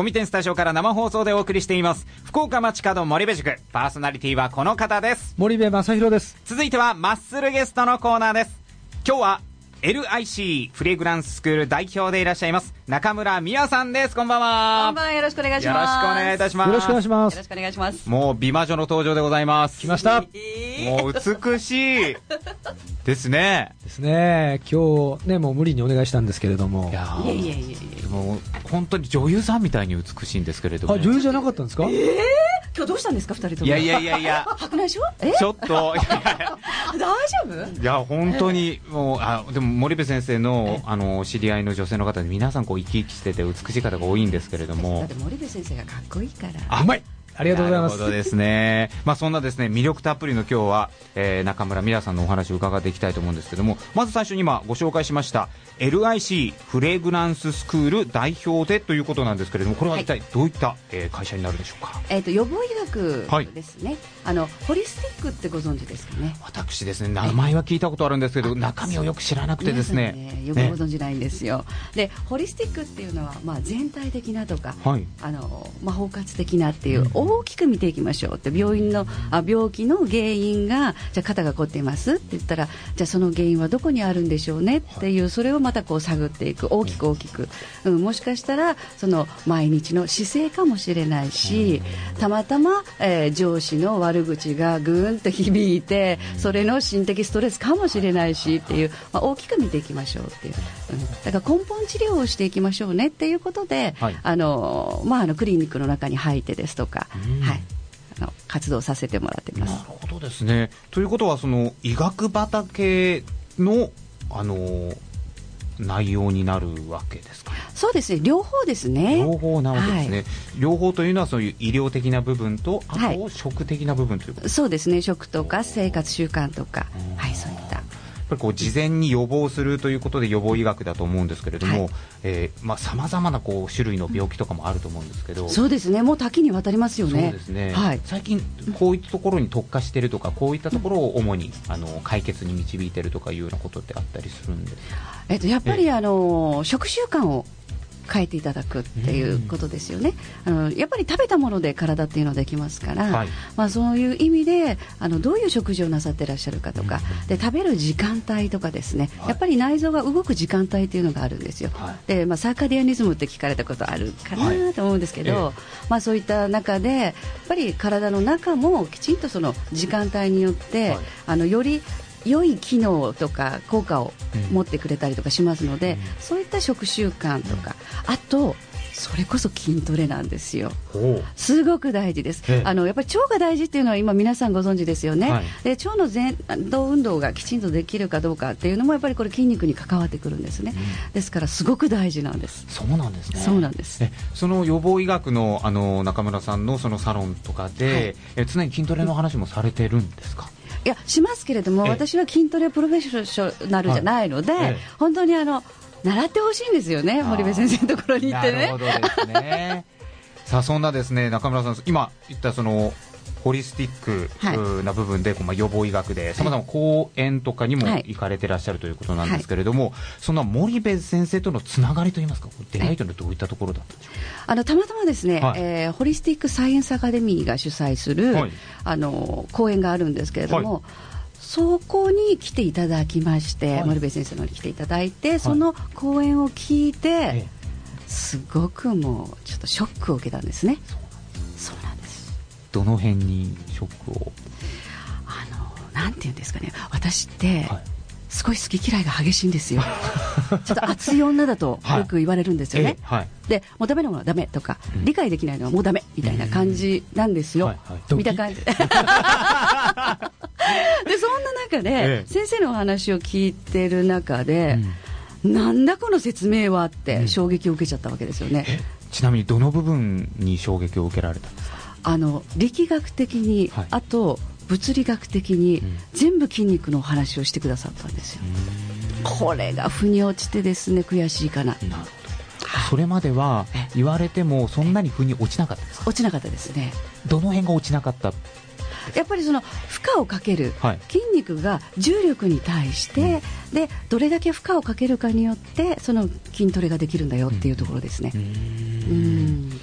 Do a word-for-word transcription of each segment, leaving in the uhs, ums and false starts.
コミテンスタジオから生放送でお送りしています福岡町角森部塾。パーソナリティはこの方です。 森部正弘です。 続いてはマッスルゲストのコーナーです。今日は エルアイシー フレグランススクール代表でいらっしゃいます中村美也さんです。こんばんは。 こんばんは。よろしくお願いします。 よろしくお願いいたします。 よろしくお願いします。 よろしくお願いします。 もう美魔女の登場でございます。 来ました。 もう美しいですね。 ですね。今日ねもう無理にお願いしたんですけれども。 いやいやいやいやいや。 もう本当に女優さんみたいに美しいんですけれども、 ね。あ、女優じゃなかったんですか？ えー、今日どうしたんですか二人とも。 いやいやいやいや。 白内障？え？ ちょっと。いやいや大丈夫？ いや本当にもうあでも森部先生のあの知り合いの女性の方で皆さんこう生き生きしてて美しい方が多いんですけれども。 だって森部先生がかっこいいから。 あ、 うまい。ありがとうございます。 なるほどですね。まあそんなですね魅力たっぷりの今日は、えー、中村美也さんのお話を伺っていきたいと思うんですけども、まず最初に今ご紹介しました エルアイシー フレグランススクール代表でということなんですけれども、これは一体どういった、はいえー、会社になるでしょうか？ えーと予防医学ですね、 はい、 あのホリスティックってご存知ですかね？ 私ですね名前は聞いたことあるんですけど中身をよく知らなくてですね、 ねよくご存知ないんですよ、ね、でホリスティックっていうのは、まあ、全体的なとか、はい、あのまあ、包括的なっていう、うん、大きく見ていきましょうって、病院のあ病気の原因がじゃあ肩が凝っていますって言ったら、じゃあその原因はどこにあるんでしょうねっていう、それをまたこう探っていく、大きく大きく、うん、もしかしたらその毎日の姿勢かもしれないし、たまたま、えー、上司の悪口がぐーんと響いてそれの心的ストレスかもしれないしっていう、まあ、大きく見ていきましょうっていう、うん、だから根本治療をしていきましょうねっていうことで、はい、あのまあ、あのクリニックの中に入ってですとか、はい、あの活動させてもらっています。 なるほどですね。ということはその医学畑のあの内容になるわけですかね？ そうですね、両方ですね。 両方なわけですね、はい、両方というのはそういう医療的な部分とあと、はい、食的な部分ということですか？ そうですね、食とか生活習慣とか、はい、そういったやっぱりこう事前に予防するということで予防医学だと思うんですけれども、はい、えーまあ、様々なこう種類の病気とかもあると思うんですけど、 そうですね、もう多岐にわたりますよね。 そうですね、 はい、 最近こういったところに特化しているとか、こういったところを主にあの解決に導いているとかいうようなことってあったりするんですか？ えっと、やっぱりあの食習慣を変えていただくっていうことですよね、うん、あのやっぱり食べたもので体っていうのはできますから、はい、まあ、そういう意味であのどういう食事をなさってらっしゃるかとか、うん、で食べる時間帯とかですね、はい、やっぱり内臓が動く時間帯っていうのがあるんですよ、はい、で、まあ、サーカディアニズムって聞かれたことあるかなと思うんですけど、はい、まあ、そういった中でやっぱり体の中もきちんとその時間帯によって、はい、あのより良い機能とか効果を持ってくれたりとかしますので、うん、そういった食習慣とか、うん、あとそれこそ筋トレなんですよ。すごく大事です。あのやっぱり腸が大事っていうのは今皆さんご存知ですよね、はい、で腸の前動運動がきちんとできるかどうかっていうのもやっぱりこれ筋肉に関わってくるんですね、うん、ですからすごく大事なんです。 そうなんですね。 そうなんです。 えその予防医学 の, あの中村さん の, そのサロンとかで、はい、え常に筋トレの話もされてるんですか？ いやしますけれども、私は筋トレプロフェッショナルじゃないので、はい、本当にあの習ってほしいんですよね、森部先生のところに行ってね。 なるほどですねさあそんなですね中村さん、今言ったそのホリスティックな部分で、はい、まあ、予防医学でさまざま講演とかにも行かれてらっしゃるということなんですけれども、はい、そんな森部先生とのつながりといいますか、出会いというのはどういったところだったんでしょうか？ あのたまたまですね、はい、えー、ホリスティックサイエンスアカデミーが主催する、はい、あの講演があるんですけれども、はい、そこに来ていただきまして、はい、森部先生の方に来ていただいて、その講演を聞いて、はい、すごくもうちょっとショックを受けたんですね。そうなんです。 どの辺にショックを？ あのなんていうんですかね、私って、はい、すごい好き嫌いが激しいんですよちょっと熱い女だとよく言われるんですよね、はい、でもうダメなものはダメとか、うん、理解できないのはもうダメみたいな感じなんですよ、うん、はいはい、見た感じでそんな中で、ええ、先生のお話を聞いてる中で、うん、なんだこの説明はって衝撃を受けちゃったわけですよね、うん、 ちなみにどの部分に衝撃を受けられたんですか？ あの力学的に、はい、あと物理学的に、うん、全部筋肉のお話をしてくださったんですよ。これが腑に落ちてですね、悔しいかな。なるほど。 それまでは言われてもそんなに腑に落ちなかったですか？ 落ちなかったですね。 どの辺が落ちなかった？ やっぱりその負荷をかける、はい、筋肉が重力に対して、うん、でどれだけ負荷をかけるかによってその筋トレができるんだよっていうところですね。うん、うん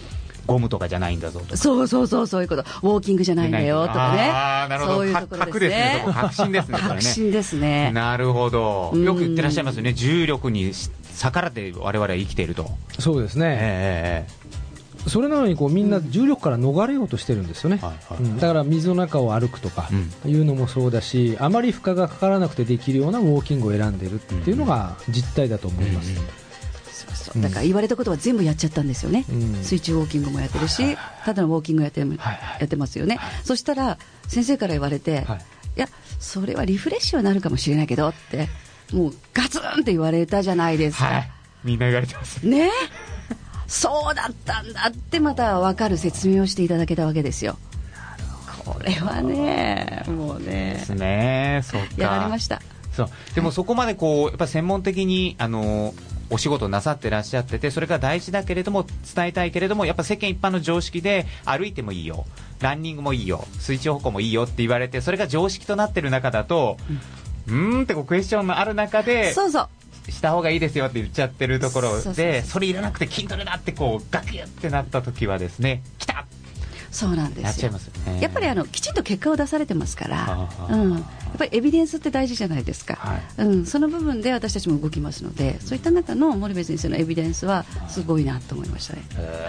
ゴムとかじゃないんだぞとか、 そうそうそう、そういうこと、ウォーキングじゃないんだよとかね、 あなるほど、そういうところですね、確信ですね、それね、 確信ですね。 なるほど、よく言ってらっしゃいますよね、重力に逆らって我々は生きていると。 そうですね、 えー、 それなのにこうみんな重力から逃れようとしてるんですよね、うん、だから水の中を歩くとかいうのもそうだし、あまり負荷がかからなくてできるようなウォーキングを選んでいるっていうのが実態だと思います。うんうんうん、 そうそう、だから言われたことは全部やっちゃったんですよね、うん、水中ウォーキングもやってるし、はいはいはい、ただのウォーキングやって、はいはい、やってますよね、はい、そしたら先生から言われて、はい、いやそれはリフレッシュはなるかもしれないけどってもうガツンって言われたじゃないですか、はい、 みんな言われてますねそうだったんだってまた分かる説明をしていただけたわけですよ。これはねもうねですね、そっかやられました。 そうでもそこまでこうやっぱ専門的にあのお仕事なさってらっしゃってて、それが大事だけれども伝えたいけれども、やっぱ世間一般の常識で歩いてもいいよ、ランニングもいいよ、水中歩行もいいよって言われて、それが常識となってる中だと、うん、うーんってこうクエスチョンのある中で、 そうそうした方がいいですよって言っちゃってるところで、 そうそうそう、 それいらなくて筋トレだってこうガキュってなった時はですね、来たそうなんですよ。 やっちゃいますよね。 やっぱりあのきちんと結果を出されてますから、うん、やっぱりエビデンスって大事じゃないですか、はい、うん、その部分で私たちも動きますので、そういった中の森部先生のエビデンスはすごいなと思いましたね。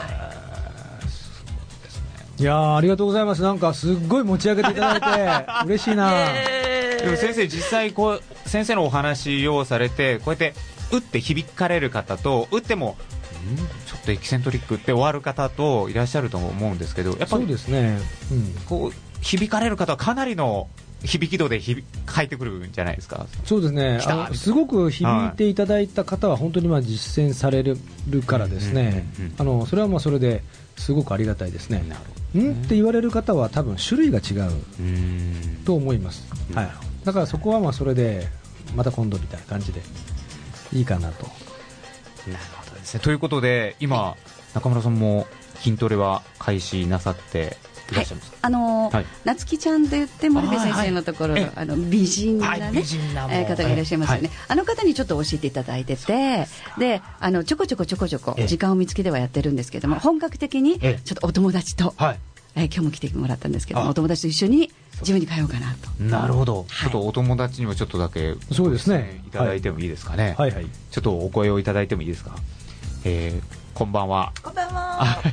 いやーありがとうございます。なんかすっごい持ち上げていただいて嬉しいな。 でも先生実際こう先生のお話をされて、こうやって打って響かれる方と、打ってもんちょっとエキセントリックって終わる方といらっしゃると思うんですけど、やっぱりそうですね、うん、 こう響かれる方はかなりの響き度で響返ってくるんじゃないですか。 そうですね、あのすごく響いていただいた方は本当にまあ実践されるからですね、あのそれはまあそれですごくありがたいですね。んって言われる方は多分種類が違うと思います、はい、だからそこはまあそれでまた今度みたいな感じでいいかなと。 なるほどですね。ということで今中村さんも筋トレは開始なさっていらっしゃいますか。 はい、あのーはい、夏希ちゃんと言って森部先生のところ、はい、あの美人な、ね、はい、美人なえー、方がいらっしゃいますよね、はい、あの方にちょっと教えていただいてて、であのちょこちょこちょこちょこ時間を見つけてはやってるんですけども、本格的にちょっとお友達と、はい、えー、今日も来てもらったんですけども、お友達と一緒にジムに通おうかなと。 なるほど、はい、ちょっとお友達にもちょっとだけそうですねいただいてもいいですかね。 はいはいはい、 ちょっとお声をいただいてもいいですか。えー、こんばんは。 こんばんは。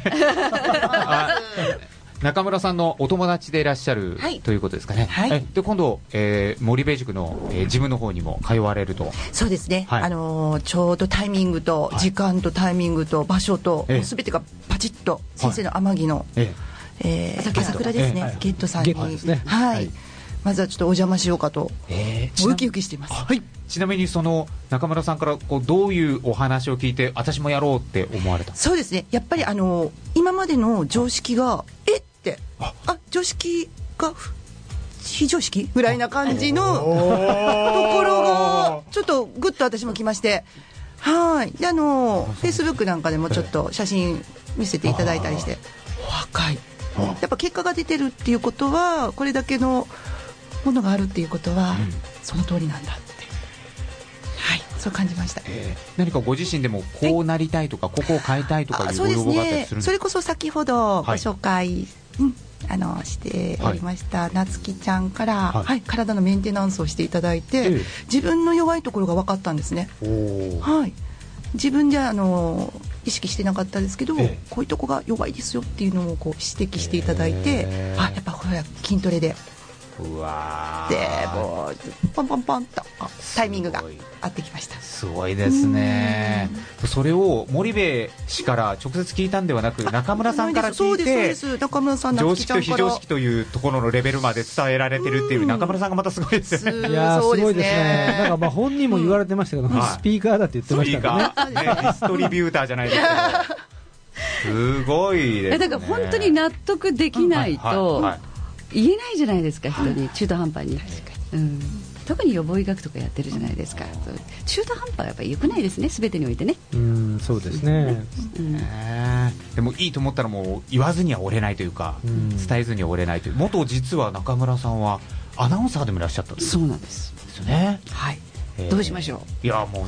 中村さんのお友達でいらっしゃる、はい、ということですかね。はい、で今度、えー、森部塾の、えー、ジムの方にも通われると。 そうですね、はい、あのー、ちょうどタイミングと時間とタイミングと場所と、はい、全てがパチッと先生の天城の、はい、えー、朝倉ですね、ゲットさんに、はいはい、まずはちょっとお邪魔しようかと、えー、ウキウキしています。はい、 ちなみにその中村さんからこうどういうお話を聞いて私もやろうって思われた。 そうですね、やっぱりあの今までの常識がえってあ常識が非常識ぐらいな感じのところがちょっとグッと私も来まして、はいであのフェイスブックなんかでもちょっと写真見せていただいたりして、若いやっぱ結果が出てるっていうことはこれだけのものがあるっていうことは、うん、その通りなんだって、はい、そう感じました。 えー、何かご自身でもこうなりたいとかここを変えたいとかいうご要望があったりするんですか。 それこそ先ほどご紹介、はい、うん、あのしておりました、はい、夏希ちゃんから、はいはい、体のメンテナンスをしていただいて、えー、自分の弱いところが分かったんですね。はい、自分じゃあの意識してなかったですけど、えー、こういうとこが弱いですよっていうのをこう指摘していただいて、えー、あやっぱこれは筋トレでうわでもうポンポンポンとタイミングが合ってきました。 すごいですね。それを森部氏から直接聞いたんではなく中村さんから聞いて、 中村さん常識と非常識というところのレベルまで伝えられてるっていう中村さんがまたすごいですよね。 いやすごいですね。なんかまあ本人も言われてましたけど、うん、スピーカーだって言ってましたからね。 スピーカー、ね、ディストリビューターじゃないですけどすごいですね。 だから本当に納得できないと、はいはいはい、言えないじゃないですか、人に中途半端に、うん、特に予防医学とかやってるじゃないですか。中途半端はやっぱり良くないですね、全てにおいてね。 うん、そうですね、 うん、えー、でもいいと思ったらもう言わずには折れないというか、うん、伝えずには折れないという。元実は中村さんはアナウンサーでもいらっしゃったんです。 そうなんですですよね。 はい、えー、どうしましょう。 いやもう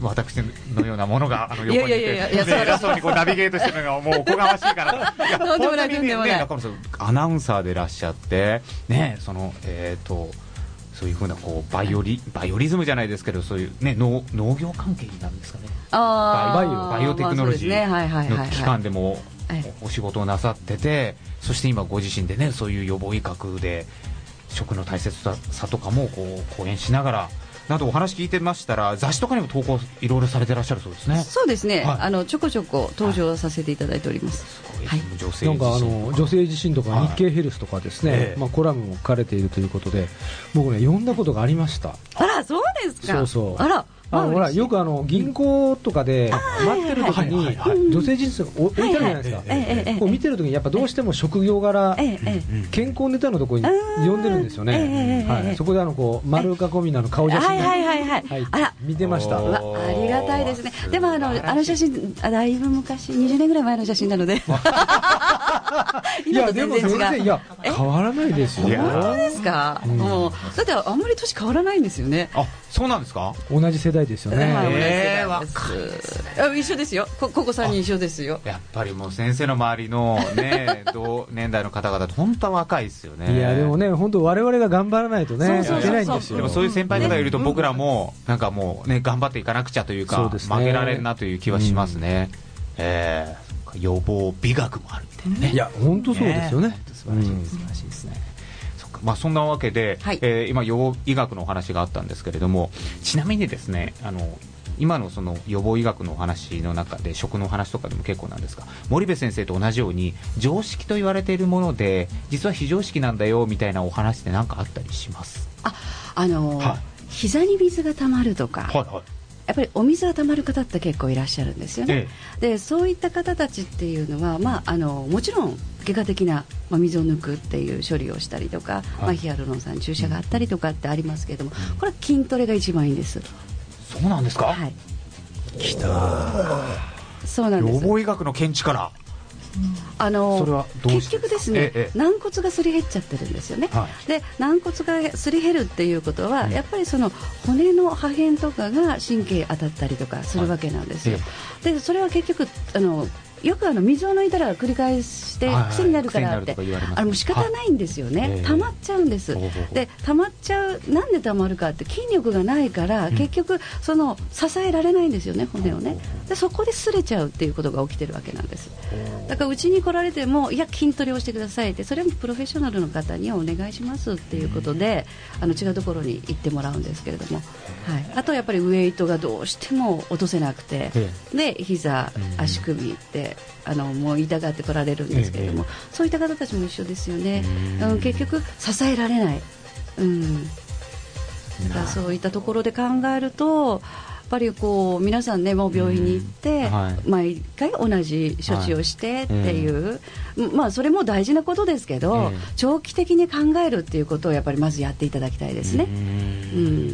私のようなものがあの横にいて、 いやいやいやいや、 ね、偉そうにこうナビゲートしてるのがもうおこがましいからいやとんでもない本当にね、 とんでもない中村さんアナウンサーでいらっしゃってね、そのえっ、ー、とそういうふうなこうバイオリバイオリズムじゃないですけど、そういうね農農業関係になるんですかね。 あバイオバイオテクノロジーの機関でもお仕事をなさってて、そして今ご自身でねそういう予防医学で食の大切さとかもこう講演しながらなどお話聞いてましたら、雑誌とかにも投稿いろいろされてらっしゃるそうですね。 そうですね、 はい、 あのちょこちょこ登場させていただいております。 はい、女性なんかあの女性自身とか日経ヘルスとかですね、はい、まあ、コラムも書かれているということで、僕ね読んだことがありました。 あら、そうですか。 そうそう、 あら、 あのほらよくあの銀行とかで待ってる時に女性人数が置いてあるじゃないですか、こう見てる時にやっぱどうしても職業柄健康ネタのところに呼んでるんですよね、はい、そこであのこう丸囲みのあの顔写真が見てました。 ありがたいですね。でもあのあの写真だいぶ昔にじゅうねんぐらい前の写真なのでいやでも全然いや変わらないですよ。 本当ですか、うん、もうだってあんまり年変わらないんですよね。 あ、そうなんですか。 同じ世代ですよね。 えー、若いですね。一緒ですよ。ここさんにん一緒ですよ。 やっぱりもう先生の周りのね同年代の方々って本当は若いですよね。 いやでもね本当我々が頑張らないとねいけないんですよ。 でもそういう先輩方がいると僕らもなんかもうね頑張っていかなくちゃというか、ね、負けられんなという気はしますね、うん、えー、予防美学もあるみたいなね。 いや本当そうですよね。 素晴らしい、素晴らしいですね。まあ、そんなわけで、はい、えー、今予防医学のお話があったんですけれども、ちなみにですね、あの今のその予防医学のお話の中で食のお話とかでも結構なんですが、森部先生と同じように常識と言われているもので実は非常識なんだよみたいなお話って何かあったりします？ あ、あのーはい、膝に水がたまるとか、はいはい、やっぱりお水がたまる方って結構いらっしゃるんですよね、ええ、でそういった方たちっていうのは、まあ、あのもちろん外科的な、まあ、水を抜くっていう処理をしたりとか、はい、まあ、ヒアルロン酸注射があったりとかってありますけれども、これは筋トレが一番いいんです。 そうなんですか。 はい、 きた。 そうなんです。 予防医学の見地から、 あのそれはどう結局ですね、ええ、軟骨がすり減っちゃってるんですよね、はい、で軟骨がすり減るっていうことは、うん、やっぱりその骨の破片とかが神経当たったりとかするわけなんですよ、はい、でそれは結局あのよくあの水を抜いたら繰り返して癖になるからって、はいはい、あれもう仕方ないんですよね、溜まっちゃうんです。で溜まっちゃう、なんで溜まるかって筋力がないから、うん、結局その支えられないんですよね、骨をね。でそこで擦れちゃうっていうことが起きてるわけなんです。だからうちに来られても、いや筋トレをしてくださいって、それもプロフェッショナルの方にお願いしますっていうことで、あの違うところに行ってもらうんですけれども、はい、あとやっぱりウエイトがどうしても落とせなくて、で膝足首ってあのもう痛がって来られるんですけれども、そういった方たちも一緒ですよね。うん、結局支えられない、うん、だからそういったところで考えると、やっぱりこう皆さんね、もう病院に行って、はい、毎回同じ処置をしてっていう、はい、まあそれも大事なことですけど、えー、長期的に考えるっていうことをやっぱりまずやっていただきたいですね。うん、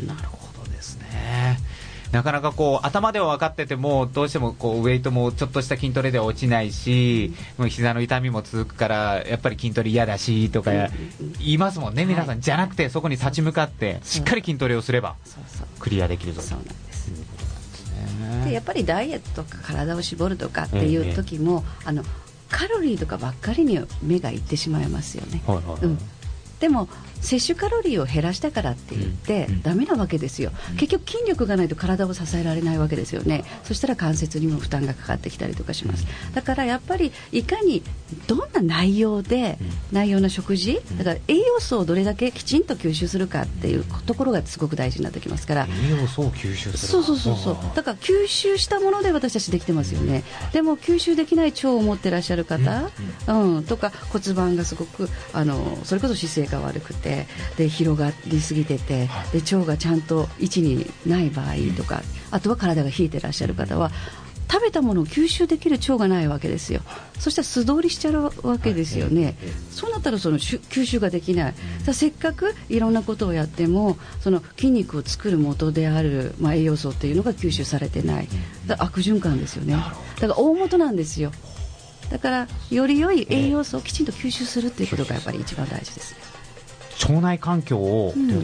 なるほどですね。なかなかこう頭では分かってても、どうしてもこうウエイトもちょっとした筋トレでは落ちないし、もう膝の痛みも続くからやっぱり筋トレ嫌だしとか言いますもんね、皆さん。じゃなくてそこに立ち向かってしっかり筋トレをすればクリアできるぞと。 そうなんです。でやっぱりダイエットとか体を絞るとかっていう時も、ええ、あのカロリーとかばっかりに目がいってしまいますよね、はいはいはい、うん、でも摂取カロリーを減らしたからって言ってダメなわけですよ、うん、結局筋力がないと体を支えられないわけですよね。そしたら関節にも負担がかかってきたりとかします。だからやっぱりいかにどんな内容で、うん、内容の食事だから栄養素をどれだけきちんと吸収するかっていうところがすごく大事になってきますから。 栄養素を吸収する。 そうそうそうそう。だから吸収したもので私たちできてますよね、うん、でも吸収できない腸を持ってらっしゃる方、うんうん、とか骨盤がすごくあのそれこそ姿勢が悪くてで広がりすぎてて、で腸がちゃんと位置にない場合とか、あとは体が冷えてらっしゃる方は食べたものを吸収できる腸がないわけですよ。そしたら素通りしちゃうわけですよね。そうなったらその吸収ができない。させっかくいろんなことをやってもその筋肉を作る元である、まあ、栄養素っていうのが吸収されてない。だから悪循環ですよね。だから大元なんですよ。だからより良い栄養素をきちんと吸収するっていうことがやっぱり一番大事ですね。 腸内環境を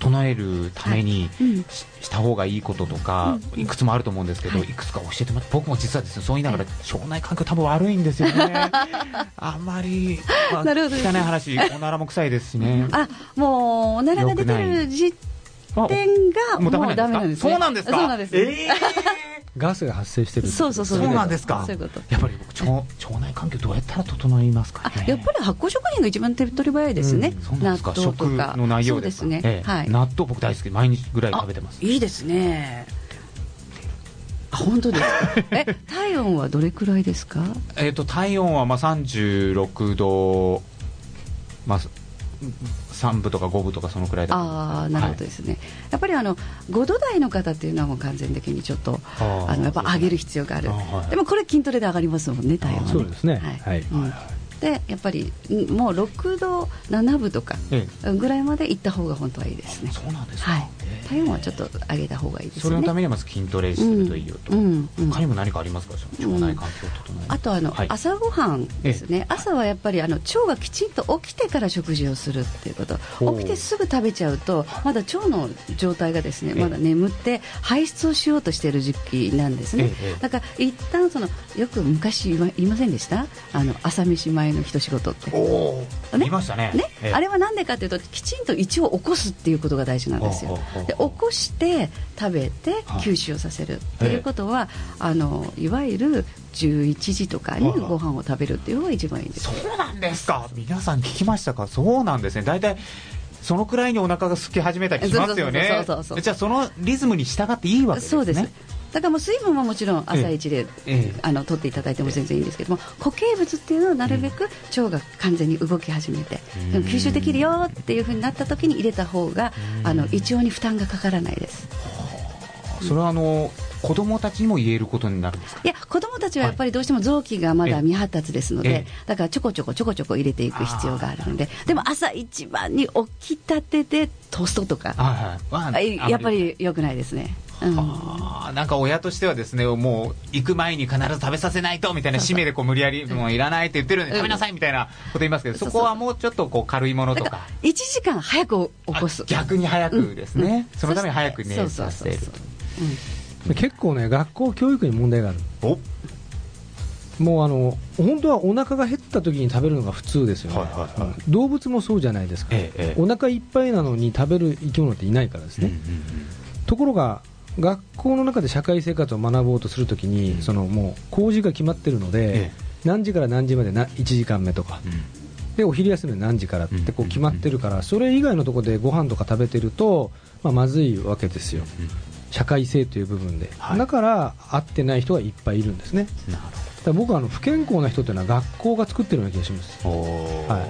整えるために、はいうん、し, した方がいいこととか、うん、いくつもあると思うんですけど、はい、いくつか教えてもらって、僕も実はですね、そう言いながら腸内環境多分悪いんですよねあんまり、まあ、汚い話、おならも臭いですしねあもうおならが出てる時点がもうダメなんですね。 そうなんですか。 そうなんです、 えーガスが発生してる。 そうそうそう。 そうなんですか。 そういうこと。 やっぱり僕 腸, 腸内環境どうやったら整いますかね。 やっぱり発酵食品が一番手っ取り早いですね。 うん、納豆とか食の内容ですか。そうですね。ええはい、納豆僕大好きで毎日ぐらい食べてます。 いいですね。あ本当ですか。え体温はどれくらいですか。 えっ、ー、と体温はまあさんじゅうろくどまあさんぶとかごぶとかそのくらいだと思います。 ああなるほどですね、はい、やっぱりあのごど台の方っていうのはもう完全的にちょっとああのやっぱ上げる必要がある。あ、はい、でもこれ筋トレで上がりますもんね、体温はね。 そうですね、はいはいうんでやっぱりもうろくどななぶとかぐらいまでいった方が本当はいいですね。 そうなんですか、 はい、体温はちょっと上げた方がいいですね。 それのためにはまず筋トレするといいよと、うんうん、他にも何かありますか、その腸内環境を整える、 うん、あとあの、はい、朝ごはんですね。朝はやっぱりあの腸がきちんと起きてから食事をするっていうこと。起きてすぐ食べちゃうとまだ腸の状態がですねまだ眠って排出をしようとしている時期なんですね。だから一旦そのよく昔言いませんでした、あの朝飯前の一仕事って。 おー、ね、いましたね。 ね、ええ、あれはなんでかというときちんと胃を起こすっていうことが大事なんですよ。で起こして食べて吸収をさせるっていうことは、ええ、あのいわゆるじゅういちじとかにご飯を食べるっていうのが一番いいんです。 そうなんですか。皆さん聞きましたか。そうなんですね。だいたいそのくらいにお腹が空き始めたりしますよね。じゃあそのリズムに従っていいわけですね。そうです。 だからもう水分はもちろん朝一で、ええ、あの取っていただいても全然いいんですけども、固形物っていうのはなるべく腸が完全に動き始めて、うん、でも吸収できるよっていう風になった時に入れた方が、あの胃腸に負担がかからないです。 それはあの子供たちにも言えることになるんですか。 いや子供たちはやっぱりどうしても臓器がまだ未発達ですので、ええ、だからちょこちょこちょこちょこ入れていく必要があるので、でも朝一番に起きたてでトーストとか、はいはい、やっぱり良くないですね。うん、 あなんか親としてはですね、もう行く前に必ず食べさせないとみたいな締めでこう無理やりもういらないって言ってるんで食べなさいみたいなこと言いますけど、そこはもうちょっとこう軽いものとかいちじかん早く起こす。 逆に早くですね、うん、そのために早く寝させる。 結構ね学校教育に問題がある。おもうあの本当はお腹が減った時に食べるのが普通ですよね、はいはいはい、動物もそうじゃないですか、ええ、お腹いっぱいなのに食べる生き物っていないからですね、うんうんうん、ところが学校の中で社会生活を学ぼうとするときに、うん、そのもう工事が決まってるので、ええ、何時から何時までないちじかんめとか、うん、でお昼休み何時からってこう決まってるから、うん、それ以外のところでご飯とか食べてると、まあ、まずいわけですよ、うん、社会性という部分で、はい、だから合ってない人がいっぱいいるんですね。なるほど。だから僕はあの不健康な人というのは学校が作ってるような気がします。お、はい、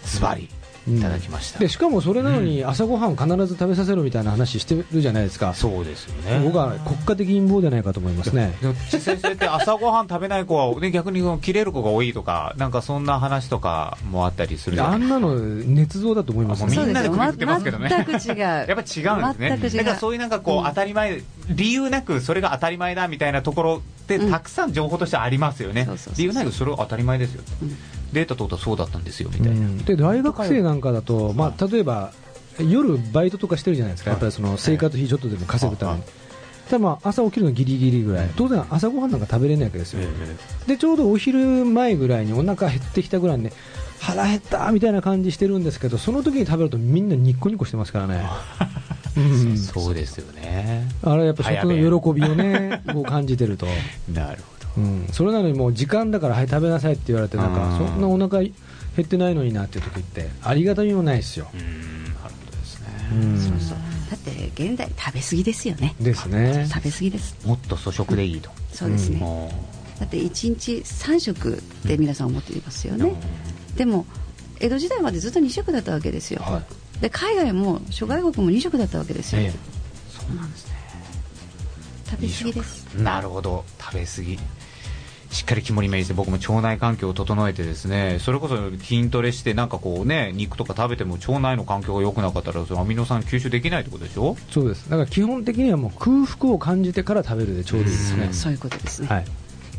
ズバリいただきました、 うん、でしかもそれなのに朝ごはん必ず食べさせるみたいな話してるじゃないですか。 そうですよね。 僕は国家的陰謀じゃないかと思いますね。 実際そうやって朝ごはん食べない子は、ね、逆に切れる子が多いとか、なんかそんな話とかもあったりするじゃないですか。 あんなの捏造だと思いますね。 みんなで首振ってますけどね。 全く違う。 やっぱ違うんですね。だからそういうなんかこう、うん、当たり前、理由なくそれが当たり前だみたいなところってたくさん情報としてありますよね、うん、理由ないけどそれは当たり前ですよ、うん、データ取ったらそうだったんですよみたいな、うん、 で大学生なんかだと、まあ、例えば夜バイトとかしてるじゃないですか、やっぱりその生活費ちょっとでも稼ぐために、ただまあ朝起きるのギリギリぐらい、当然朝ごはんなんか食べれないわけですよ、でちょうどお昼前ぐらいにお腹減ってきたぐらいに、ね、腹減ったみたいな感じしてるんですけど、その時に食べるとみんなニッコニコしてますからねうん、 そうですよね。 あれやっぱ食の喜びをねこう感じてるとなるほど、うん、 それなのにもう時間だからはい食べなさいって言われて、なんかそんなお腹減ってないのになっていう時ってありがたみもないですよ。うん、なるほどですね。 うん、そうそう、だって現代食べ過ぎですよね。 ですね。 食べ過ぎです。 もっと粗食でいいと、 うん、そうですね、うん、だっていちにちさん食って皆さん思っていますよね、うん、でも江戸時代までずっとに食だったわけですよ、はい、で海外も諸外国もに食だったわけですよ、ええ、 そうなんですね。 食べ過ぎです。 なるほど、食べ過ぎ、しっかり肝に銘じて僕も腸内環境を整えてですね、それこそ筋トレしてなんかこうね、肉とか食べても腸内の環境が良くなかったらそのアミノ酸吸収できないってことでしょ。 そうです。だから基本的にはもう空腹を感じてから食べるでちょうどいいですね。 そういうことですね。 はい、わかりました。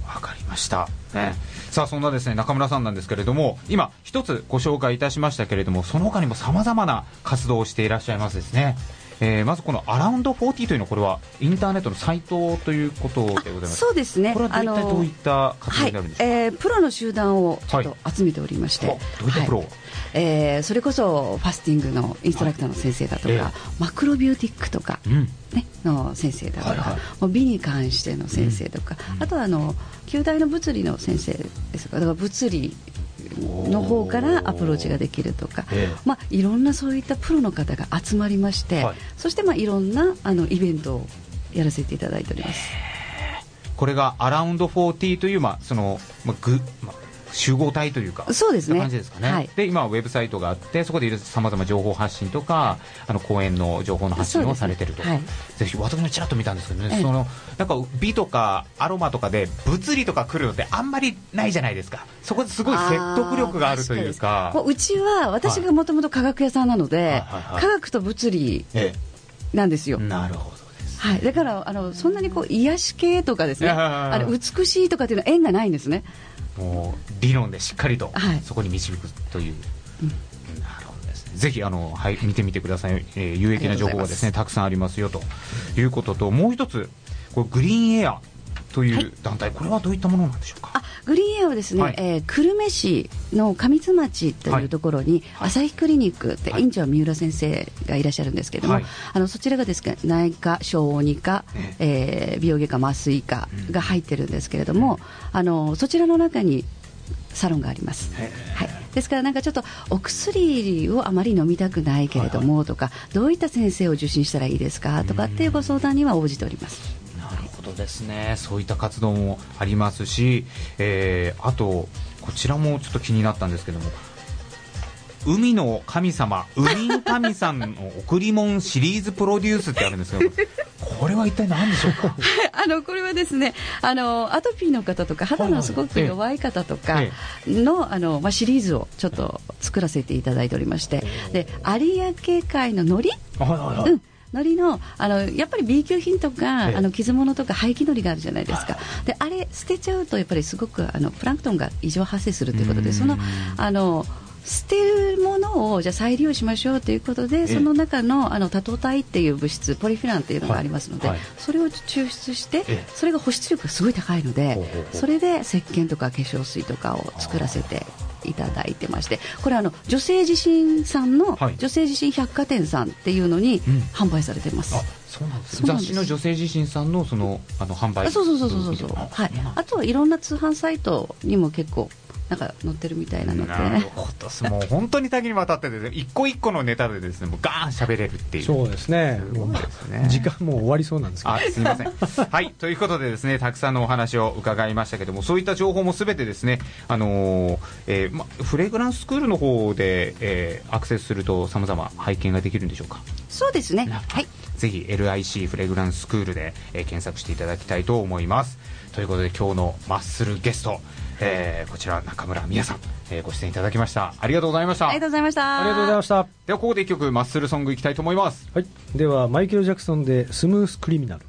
ました、ね、さあそんなですね中村さんなんですけれども、今一つご紹介いたしましたけれども、その他にもさまざまな活動をしていらっしゃいますですね。えー、まずこのアラウンドフォーティーというのは、これはインターネットのサイトということでございます。 そうですね。 これは一体どういった活動になるんでしょうか。 はい、えー、プロの集団をちょっと集めておりまして、はい、 どういったプロ、はい、 えー、それこそファスティングのインストラクターの先生だとか、はい、えー、マクロビューティックとか、うん、ね、の先生だとか、はいはい、もう美に関しての先生とか、うん、あとはあの旧大の物理の先生ですとか、だから物理の方からアプローチができるとか、ええ、まあ、いろんなそういったプロの方が集まりまして、はい、そしてまあいろんなあのイベントをやらせていただいております。 これがアラウンドフォーティーという、まあそのまあぐまあ、集合体というか、 そうですね、 感じですかね、はい、で今はウェブサイトがあって、そこでさまざま情報発信とか、あの講演の情報の発信をされていると、ね、はい、ぜひ私もちらっと見たんですけどね、ええ、そのなんか美とかアロマとかで物理とか来るのってあんまりないじゃないですか。そこですごい説得力があるというか、 うちは私がもともと科学屋さんなので、はいはいはいはい、科学と物理なんですよ、 ええ、なるほど。 はい、だからあのそんなにこう癒し系とかですね、あの美しいとかっていうのは縁がないんですね。 もう理論でしっかりとそこに導くという、はい、うん、なるほどですね。ぜひあの、はい、見てみてください、えー、有益な情報がですねたくさんありますよということと、もう一つこれグリーンエアという団体、はい、これはどういったものなんでしょうか。 あ、グリーンエアはですね、はい、えー、久留米市の上津町というところに、はい、朝日クリニックって、はい、院長は三浦先生がいらっしゃるんですけれども、はい、あのそちらがですね、内科、小児科、ね、えー、美容外科、麻酔科が入ってるんですけれども、うん、あのそちらの中にサロンがあります、はい、ですからなんかちょっとお薬をあまり飲みたくないけれどもとか、どういった先生を受診したらいいですかとかっていうご相談には応じております。 なるほどですね。そういった活動もありますし、えー、あとこちらもちょっと気になったんですけども、海の神様、海の神さんの贈り物シリーズプロデュースってあるんですけどこれは一体何でしょうか。 あのこれはですね、あのアトピーの方とか肌のすごく弱い方とかの、あの、まあ、シリーズをちょっと作らせていただいておりまして、で有明海の海苔、はいはいはい、うん、海苔 の, あのやっぱり B 級品とか、ええ、あの傷物とか廃棄海苔があるじゃないですか、はい、であれ捨てちゃうとやっぱりすごくあのプランクトンが異常発生するということで、そのあの捨てるものをじゃあ再利用しましょうということで、その中 の, あの多糖体っていう物質ポリフェランっていうのがありますので、はいはい、それを抽出してそれが保湿力がすごい高いので、それで石鹸とか化粧水とかを作らせていただいてまして、これはあの女性自身さんの、はい、女性自身百貨店さんっていうのに販売されてます、うん、あ、 そうなんです。雑誌の女性自身さん の, そのあの販売、 そうそうそうそうそう、はい、あとはいろんな通販サイトにも結構なんか載ってるみたいなので、 なるほど、もう本当に多岐にわたってですね、一個一個のネタでですね、もうガーン喋れるっていう。 そうですね。すごいですね。時間もう終わりそうなんですけど。 あ、すみません。はい、ということでですね、たくさんのお話を伺いましたけども、そういった情報もすべてですね、あのーえーま、フレグランススクールの方で、えー、アクセスすると様々拝見ができるんでしょうか。 そうですね。はい。 ぜひ エルアイシー フレグランススクールで、えー、検索していただきたいと思います。ということで今日のマッスルゲスト、えー、こちら中村美也さん、えー、ご出演いただきました。ありがとうございました。 ありがとうございました。 ありがとうございました。 ではここで一曲マッスルソングいきたいと思います。 はい、ではマイケル・ジャクソンでスムース・クリミナル。